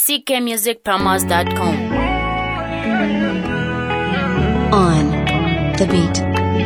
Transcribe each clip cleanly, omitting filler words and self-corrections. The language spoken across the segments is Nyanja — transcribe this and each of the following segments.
ckmusicpromos.com. On the beat.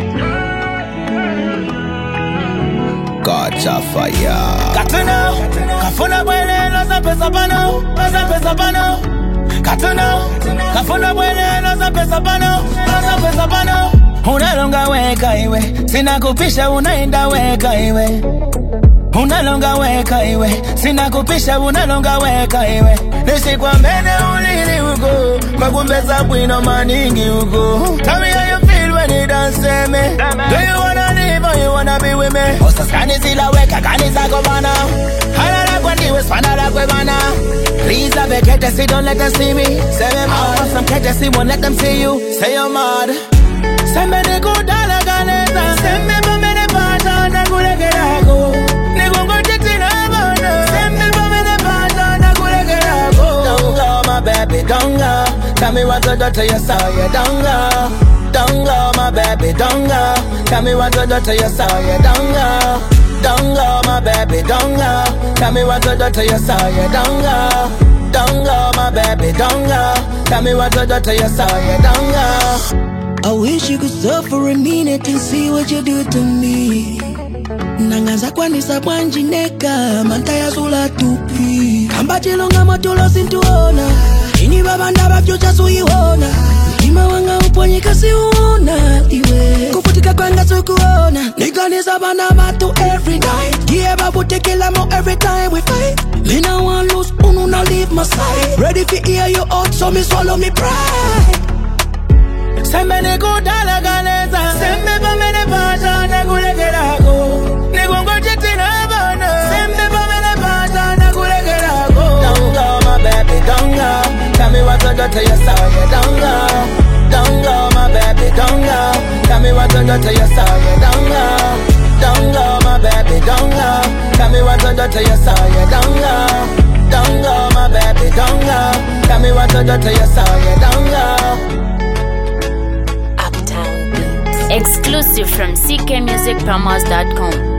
Gotcha fire. Katuna, kafuna bwele loza pesa pano, loza pesa pano. Katuna, kafuna bwele loza pesa pano, loza pesa pano. Unalonga weka iwe, sina kupisha unaenda weka iwe. Unalonga weka iwe, sina kupisha unalonga weka iwe. Nishikwa mbele ulili uko, makumbeza bwino maningi uko. Tell me how you feel when you dance me. Do you wanna live or you wanna be with me? Osa skani zila weka, kani zako bana. Halala kwa ndiwe, spanala kwe bana. Please have a courtesy, don't let them see me. Say me mad, I want some courtesy, won't let them see you. Say you're mad. Send me the good dollar ganeza. Send me for me the passion, na kuleke lako. Nigungo chiti na bana. Send me for me the passion, na kuleke lako. Don't go, my baby, don't go. Tell me what to do to you, so you don't go. Don't go, my baby, don't go. Tell me what to do to you, so you don't go. Don't go, my baby, don't go. Tell me what to do to you, so you don't go. Don't go, my baby, don't go. Tell me what to do to you, so you don't go. I wish you could stop for a minute and see what you do to me. Nangaza kwanisa kwanjineka, mantaya zula tupi. Kamba chilonga motolo sintuona, ini babanda bafyocha suiona. Ima wanga uponyeka siuona, iwe kufutika kwanga sukuona. Niganisa bana matu every night. Yeah, babu tekila mo every time we fight. Me now want lose, unu na leave my side. Ready for hear you out, so me swallow me pride. Send me the good dollar ganeza. Send me for me the passion, na kuleke lako. Nigungo chiti na bana. Send me for me the passion, na kuleke lako. Don't go, my baby, don't go. Tell me what to do to you, so you don't go. Don't go, my baby, don't go. Tell me what to do to you, so you don't go. Don't go, my baby, don't go. Tell me what to do to you, so you don't go. Don't go, my baby, don't go. Tell me what to do to you, so you don't go. Exclusive from ckmusicpromos.com.